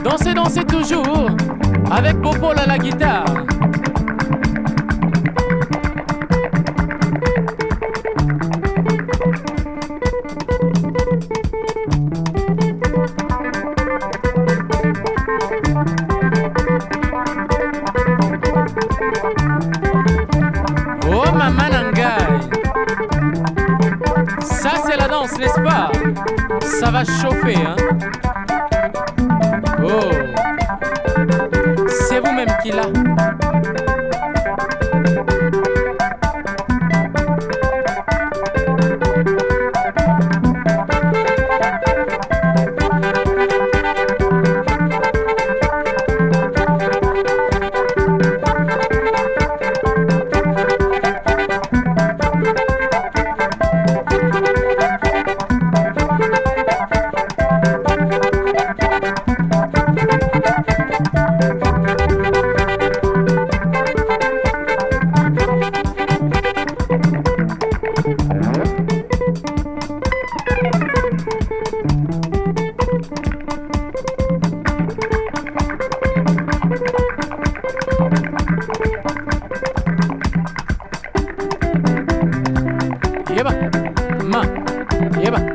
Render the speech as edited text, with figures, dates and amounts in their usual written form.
Dansez, dansez toujours avec Popol à la guitare. Oh maman Nangai, ça c'est la danse, n'est-ce pas? Ça va chauffer, hein? Oh, c'est vous-même qui l'a. Yeba, ma, yeba.